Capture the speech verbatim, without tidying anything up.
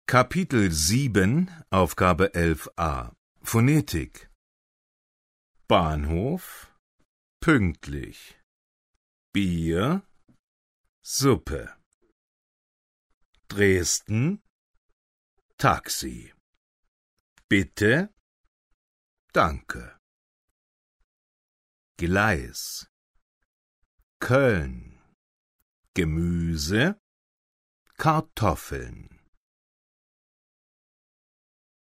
Kapitel sieben, Aufgabe elf a. Phonetik. Bahnhof, pünktlich. Bier, Suppe. Dresden, Taxi. Bitte, danke. Gleis. Köln, Gemüse, Kartoffeln.